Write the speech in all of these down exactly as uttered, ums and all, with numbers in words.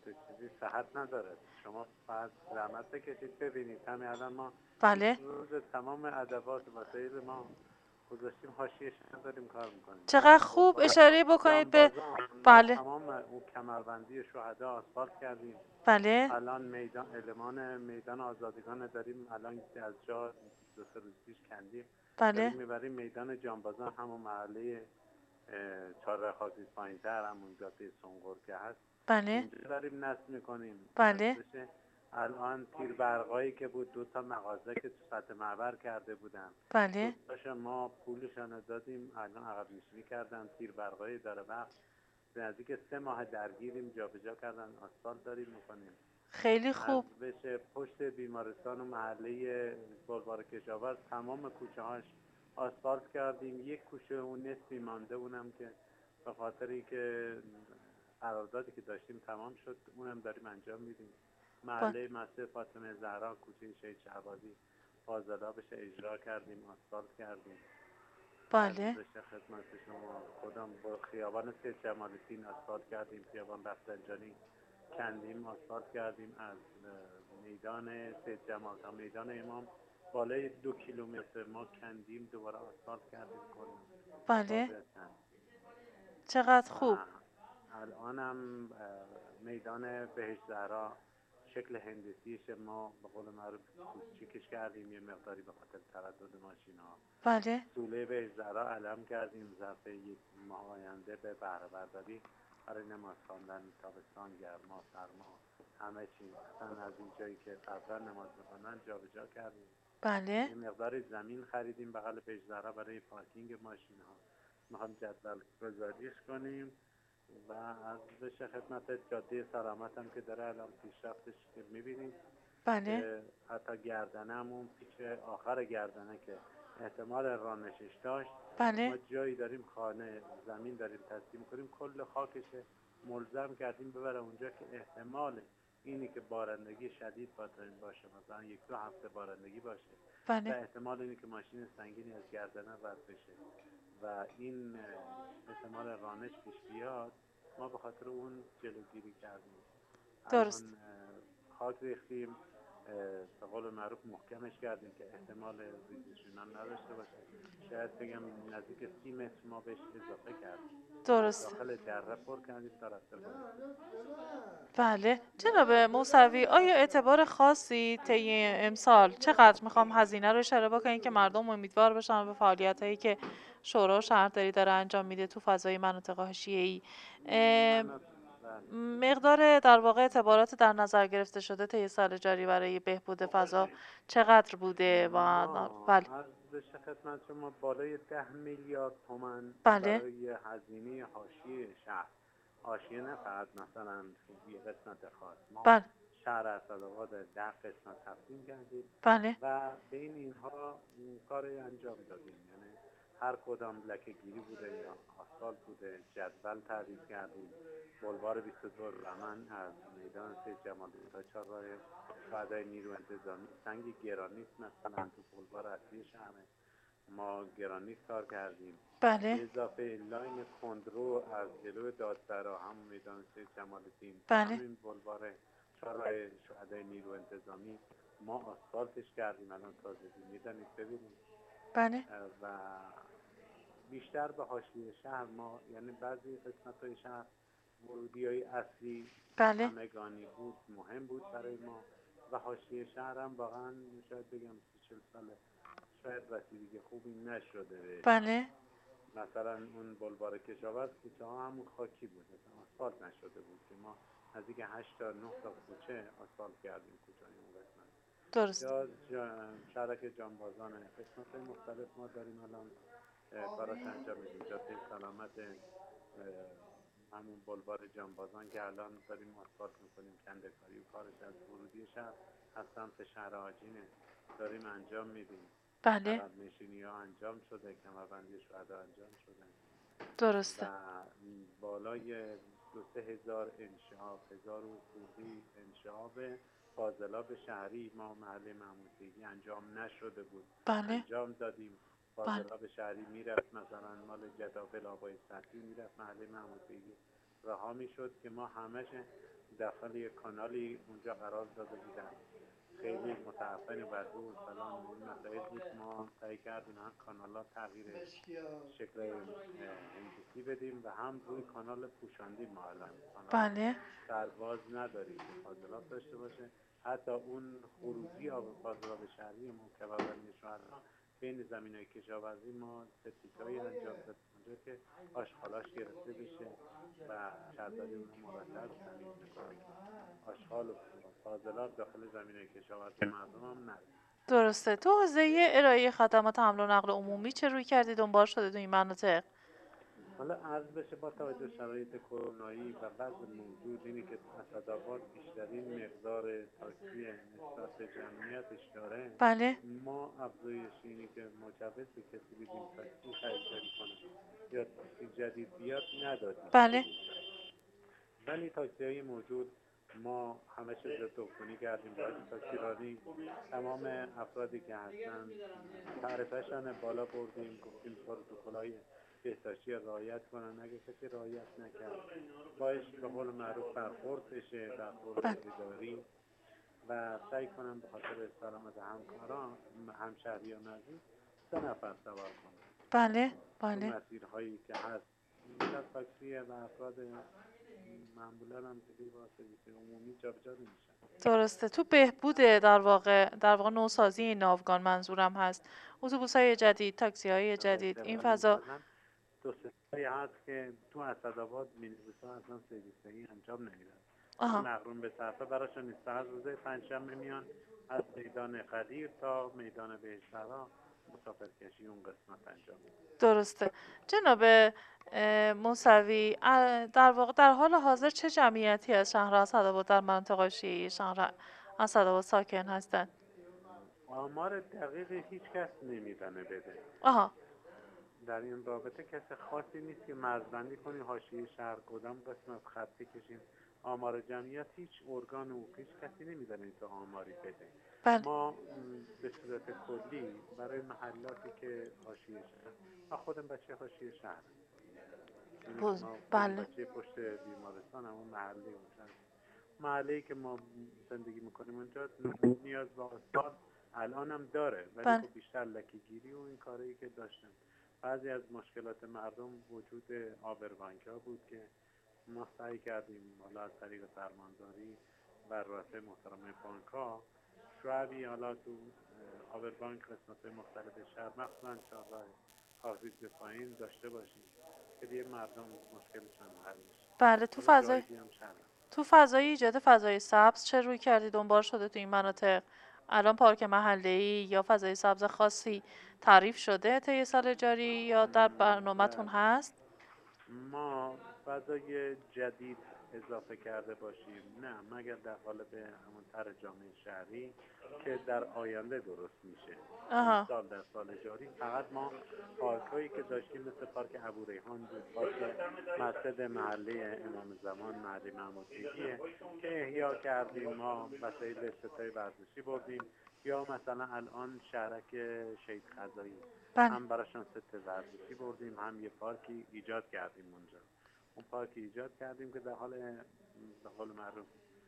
تو چیزی صحت نداره. شما باید زحمت بکشید ببینید. همین الان ما بله. بیست روز تمام ادوات و وسایل ما گذاشتیم حاشیه شهر داریم کار میکنیم. چقدر خوب اشاره بکنید به جانبازان ما بله تمام اون کمربندی شهدا آسفالت کردیم. بله الان میدان المان میدان آزادگان داریم الان از جا دو سه روز پیش کندیم، داریم بله میبریم میدان جانبازان، همون محله چهار خاصی پایینتر، همون جاده سنگور که هست، بله اونجا داریم نصب میکنیم. بله بشه الان تیر برقایی که بود دو تا مغازه که تو سطح معبر کرده بودن، دو بله تاش ما پولشان دادیم، الان عقب نشینی کردن. تیر برقایی داره وقت به نزدیک سه ماه درگیریم، جابجا کردن، آسفالت داریم میکنیم. خیلی از خوب. بشه پشت بیمارستان و محله بلوار کشاورز تمام کوچه هاش آسفالت کردیم. یک کوچه اون نصفی مانده، اونم که به خاطری که قراردادی که داشتیم تمام شد، اونم داریم انجام میدیم. با... محله مسجد فاطمه زهرا کوچه شهید شهبازی فاضلا بشه اجرا کردیم، آسفالت کردیم. از بله بشه خدمت شما کدام با خیابان سید جمال الدین آسفالت کردیم، خیابان رفسنجانی کندیم، آسفالت کردیم. از میدان سید جمال تا میدان امام بالای دو کیلومتر ما کندیم، دوباره آسفالت کردیم بله کل. چقدر و خوب. الانم میدان بهشت زهرا شکل هندسیش ما به قول معروف کوچیکش کردیم یه مقداری به خاطر تردد ماشین ها. بله سوله بهشت زهرا علم کردیم ظرف یک ماه آینده به بهره برداری برای نماز خواندن تابستان، گرما، سرما، همه چی. اصلا از این جایی که قبلا نماز میخوندن جابجا کردیم. بله یه مقدار زمین خریدیم بغل بهشت زهرا برای پارکینگ ماشین ها، میخوام جدول گذاریش کنیم. و از بشه خدمت جاده سلامت هم که داره الان پیشرفتش که میبینیم، بله که حتی گردنه همون پیچ آخر گردنه که احتمال رانشش داشت، بله ما جایی داریم خانه زمین داریم تسلیم کنیم، کل خاکش ملزم کردیم ببره اونجا که احتمال اینی که بارندگی شدید باشه، مثلا یک دو هفته بارندگی باشه و بله احتمال اینی که ماشین سنگینی از گردنه رد بشه و این احتمال رانش پیش بیاد، ما به خاطر اون جلوگیری کردیم. درست. الان خاک ریختیم، به قول معروف محکمش کردیم که احتمال ریزشونان نداشته باشه. شاید بگم نزدیک سی متر ما بهش اضافه کردیم، از درست. داخل دره پر کردیم تا رفته باید. بله جناب موسوی، آیا اعتبار خاصی طی امسال چقدر میخوام هزینه رو اشاره بکنید که مردم امیدوار بشن به فعالیت هایی که شورا شهرداری داره انجام میده تو فضای مناطق حاشیه‌ای؟ مقدار در واقع اعتبارات در نظر گرفته شده طی سال جاری برای بهبود فضا چقدر بوده؟ و بله از بشه خدمت شما بالای ده میلیارد تومان بله برای هزینه حاشیه شهر، حاشیه نه فقط مثلا یه قسمت خاص، ما بله شهر اسدآباد ده قسمت تقسیم کردیم بله و بین اینها کار انجام دادیم. یعنی هر کدام لکه گیری بوده یا آسفالت بوده، جدول تعریف کردیم. بلوار بیست و دو رمن از میدان سید جمال الدین تا چهارراه شهدای نیرو انتظامی سنگ گرانیت مثلا تو بلوار اصلی شهر ما گرانیت کار کردیم. بله به اضافه لاین کندرو از جلو دادسرا همون میدان سید جمال الدین تا بله همین بلوار چهارراه شهدای نیرو انتظامی ما آسفالتش کردیم. الان تازگی میدانید ببینید. بله و بیشتر به حاشیه شهر ما، یعنی بعضی قسمت های شهر ورودی های اصلی بله همگانی بود، مهم بود برای ما و حاشیه شهر هم واقعا شاید بگم سی چل ساله شاید رسیدگی خوبی نشده بهش. بله مثلا اون بلوار کشاورز کوچه ها همون خاکی بود، مثلا آسفالت نشده بود که ما نزدیک هشت تا نه تا کوچه آسفالت کردیم کوچه های اون قسمت. درست. یا شرک جانبازان قسمت های مختلف ما داریم الان کاراش انجام میدیم. جاده سلامت همون بلوار جانبازان که الان داریم آسفالت میکنیم، کنده‌کاری و کارش از ورودی شهر از سمت شهر آجینه داریم انجام میدیم. بله عقب نشینی ها انجام شده، کمربندی شهدا انجام شده درسته. و بالای دو سه هزار انشعاب، هزار و خوردی انشعاب فاضلاب شهری ما محل محمودیگی انجام نشده بود، بله انجام دادیم. بله فاضلاب شهری میرفت مثلا مال جداول آبای سطحی میرفت محل محمودیگی رها میشد که ما همش داخل یک کانالی اونجا قرار داده بودن، خیلی متعفن بر بود فلان این مسائل بود. ما سعی کردیم هم کانالا تغییر شکل هندسی بدیم و هم روی کانال پوشاندیم. ما الان کانال بله سرباز نداریم که فاضلاب داشته باشه. حتی اون خروجی آب فاضلاب شهری مکوبرنی شهرها بین زمینهای کشاورزی ما تکنیکایی انجام داد اونجا که آشغالاش گرفته بشه و شهرداری اون مرتب تمیز میکنه که آشغال و فاضلاب داخل زمینهای کشاورزی مردم هم نره. درسته. تو حوزه ارائه خدمات حمل و نقل عمومی چه روی کردی دنبال شده تو این مناطق؟ حالا عرض بشه با توجه شرایط کرونایی و وضع موجود اینی که اسدآباد بیشترین مقدار تاکسی نسبت به جمعیتش داره، بله ما افزایش اینی که مجوز به کسی بدیم تاکسی خریداری کنه یا تاکسی جدید بیاد ندادیم. بله ولی تاکسی های موجود ما همه چیز ضد عفونی کردیم. باید تاکسی رانی تمام افرادی که هستن تعرفه‌شان بالا بردیم، گفتیم پروتکل‌های بهداشتی رعایت کنن. اگه کسی رعایت نکرد باش به قول معروف برخورد بشه، برخورد اداری، و سعی کنن به خاطر سلامت همکاران همشهریان عزیز سه نفر سوار کنن. بله تو بله مسیرهایی که هست بیشتر تاکسیه و افراد معمولا هم دیگه با سرویس عمومی جابجا نمیشن. درسته. تو بهبود در واقع در واقع نوسازی این ناوگان منظورم هست، اتوبوس‌های جدید، تاکسی‌های جدید، این فضا دو سه تایی هست که تو اسدآباد مینیبوس‌ها اصلا سرویس‌ای انجام نمیدن. آها مغروم به صرفه براشون نیست. فقط روزه پنجشنبه میان از میدان قدیر تا میدان بهشت‌ها مسافرکشی اون قسمت انجام میدن. درسته. جناب اه، موسوی اه، در واقع در حال حاضر چه جمعیتی از شهر اسدآباد در منطقه شیعی شهر اسدآباد ساکن هستند؟ آمار دقیقی هیچ کس نمیدونه بده. آها در این رابطه کسی خاصی نیست که مرزبندی کنی حاشیه شهر کدام قسمت خطی کشیم. آمار جمعیت هیچ ارگان و هیچ کسی نمیدونه تو آماری بده. بله ما به صورت کلی برای محلاتی که حاشیه شهر، ما خودم بچه حاشیه شهر، بز- ما خودم بله بچه پشت بیمارستان همون محله اونجا، محله‌ای که ما زندگی میکنیم اونجا نیاز به آسفالت الان هم داره، ولی بله خب بیشتر لکه‌گیری و این کاری که داشتن. بعضی از مشکلات مردم وجود آبربانک ها بود که ما سعی کردیم حالا از طریق فرمانداری و رؤسای محترم بانک ها شعبی حالا تو آبربانک قسمت مختلف شهر مخصوصا چهارراه حافظ به پایین داشته باشیم که دیگه مردم مشکلشون حل بشه. بله. تو حالا فضای جای دیگه هم شهر تو فضای ایجاد فضای سبز چه روی کردی دنبال شده تو این مناطق؟ الان پارک محله‌ای یا فضای سبز خاصی تعریف شده طی سال جاری یا در برنامه‌تون هست؟ ما فضای جدید اضافه کرده باشیم نه، مگر در قالب همون طرح جامعه شهری که در آینده درست میشه. این آها سال در سال جاری فقط ما پارک هایی که داشتیم مثل پارک ابوریحان بود، پارک مسجد محله امام زمان محله محمود بیگیه که احیا کردیم، ما وسایل استفاده ورزشی بردیم، یا مثلا الان شهرک شهید خزایی بله هم براشون ست ورزشی بردیم، هم یه پارکی ایجاد کردیم اونجا. اون پارکی ایجاد کردیم که در حال به قول معروف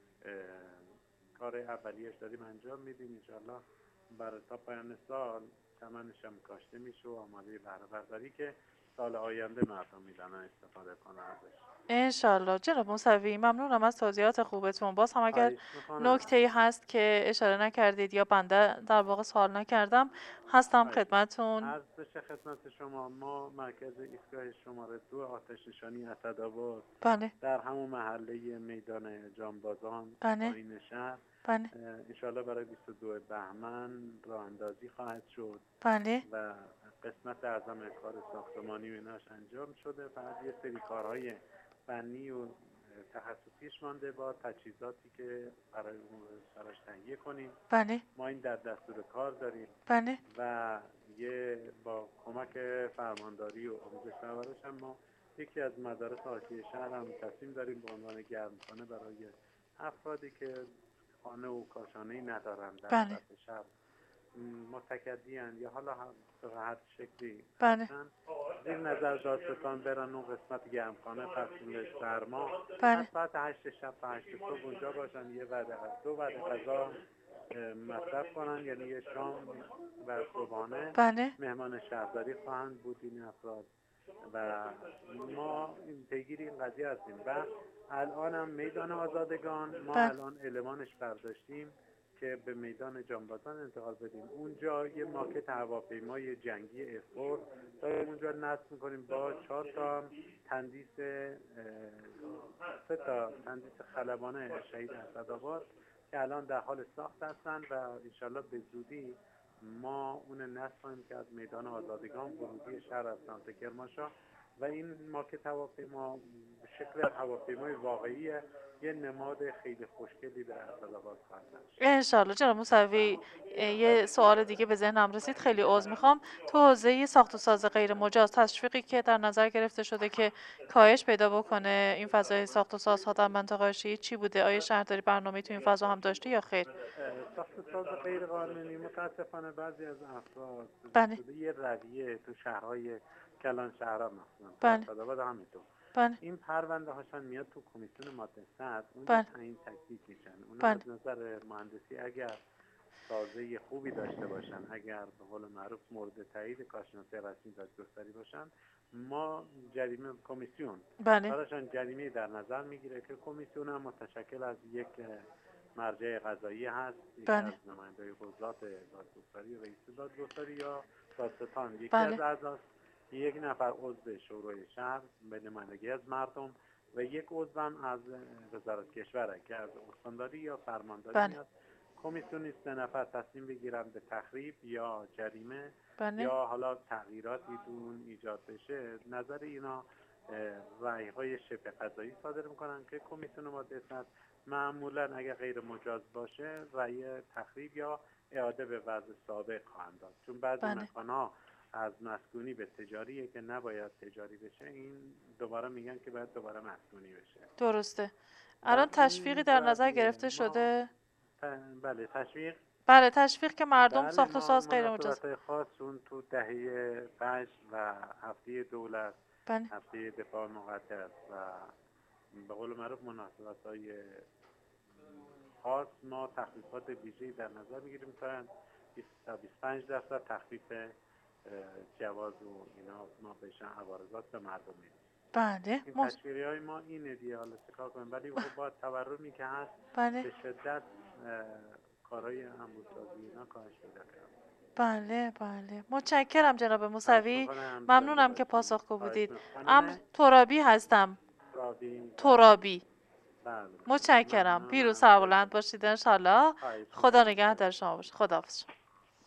کار اولیش داریم انجام میدیم. انشالله برای تا پایان سال ثمنش هم کاشته میشه و آماده بهره برداری که سال آینده مردم میدونن استفاده کنن ازش. انشالله. جناب موسوی ممنونم از توضیحات خوبتون. باز هم اگر نکته‌ای هست که اشاره نکردید یا بنده در واقع سوال نکردم هستم خدمتون. عرض بشه خدمت شما، ما مرکز ایستگاه شماره دو آتش نشانی اسدآباد بله در همون محله میدان جانبازان بله پایین شهر بله انشالله برای بیست و دو بهمن راه اندازی خواهد شد بله و قسمت اعظم کار ساختمانی و ایناش انجام شده. فقط یه سری کارهای فنی و تخصصیش مانده با تجهیزاتی که برای اون براش تهیه کنیم. بله ما این در دستور کار داریم بله و یه با کمک فرمانداری و آموزش پرورش هم ما یکی از مدارس حاشیه شهر هم تصمیم داریم به عنوان گرمخانه برای افرادی که خانه و کاشانه‌ای ندارن در بله سطح شهر متکدین یا حالا هم به هر شکلی بله هستن زیر نظر دادستان برن اون قسمت گرمخانه فصل سرما بله از ساعت هشت شب تا هشت صبح اونجا باشن، یه وعده غذا دو وعده غذا اه، مصرف کنن، یعنی یه شام و صبحانه بله مهمان شهرداری خواهند بود این افراد و ما این پیگیر این قضیه هستیم. و الان هم میدان آزادگان ما بله الان المانش برداشتیم که به میدان جانبازان انتقال بدیم. اونجا یه ماکت هواپیمای جنگی افور داریم اونجا نصب میکنیم با چهار تا تندیس اه، سه تا تندیس خلبانه شهید اسدآباد که الان در حال ساخت هستن و انشالله به زودی ما اون نصب خواهیم که از میدان آزادگان ورودی شهر از سمت کرمانشاه و این ماکت هواپیما به شکل هواپیمای واقعیه، یه نماد خیلی خوشگلی در اسدآباد خواهد داشت. انشالله. جناب موسوی یه سوال دیگه به ذهنم رسید، خیلی عذر میخوام. تو حوزه ساخت و ساز غیر مجاز تشویقی که در نظر گرفته شده که کاهش پیدا بکنه این فضای ساخت و سازها در منطقه حاشیه‌ای چی بوده؟ آیا شهرداری برنامه‌ای تو این فضا هم داشته یا خیر؟ ساخت و ساز غیر قانونی متاسفانه بعضی از افراد بله شده یه رویه تو شهرهای کلان شهرها مخصوصا تو بله اسدآباد همینطور بله این پرونده هاشون میاد تو کمیسیون ماده صد اونجا بله تعیین تکلیف میشن. اونا بله از نظر مهندسی اگر سازه خوبی داشته باشن، اگر به قول معروف مورد تایید کارشناسی رسمی دادگستری باشن، ما جریمه کمیسیون بله براشون جریمه در نظر میگیره که کمیسیون هم متشکل از یک مرجع قضایی هست، یکی بله از نمایندگان قضات دادگستری، رئیس دادگستری یا دادستان، یکی از بله اعضاست، یک نفر عضو شورای شهر به نمایندگی از مردم و یک عضو هم از وزارت کشوره که از استانداری یا فرمانداری بله میاد. کمیسیونی سه نفر تصمیم بگیرن به تخریب یا جریمه بله یا حالا تغییراتی دون ایجاد بشه. نظر اینا رأی های شبه قضایی صادر میکنن که کمیسیون ماده صد معمولا اگر غیر مجاز باشه رأی تخریب یا اعاده به وضع سابق خواهند داد، چون بعضی بله مکان‌ها از مسکونی به تجاریه که نباید تجاری بشه، این دوباره میگن که باید دوباره مسکونی بشه درسته. و الان تشویقی این در نظر رویه گرفته ما. شده؟ ت- بله تشویق. بله تشویق که مردم بله ساخت و ما ساز غیر مجاز. مناسبت خاص اون تو دهه پنج و هفته دولت، بله هفته دفاع مقدس و به قول معروف مناسبت های خاص ما تخفیفات ویژه‌ای در نظر میگیریم تا بیست تا بیست و پنج درصد تخفیف اه، جواز و اینا ما بهشن عوارضات به مردم میدیم. بله این مس... تشویقی های ما اینه دیگه، حالا چکار کنیم، ولی خب با تورمی که هست بله به شدت اه، کارهای همبودسازی اینا کاهش پیدا کرد. بله بله متشکرم جناب خواهش موسوی، میکنم زنده ممنونم که باشین. پاسخگو خواهش بودید. میکنم. امر خانم ترابی هستم. رابی. بله ترابی. بله بله. متشکرم. پیروز ممنونم. سربلند باشید انشالله. خواهش خدا میکنم. نگهدار شما باشه. خداحافظ.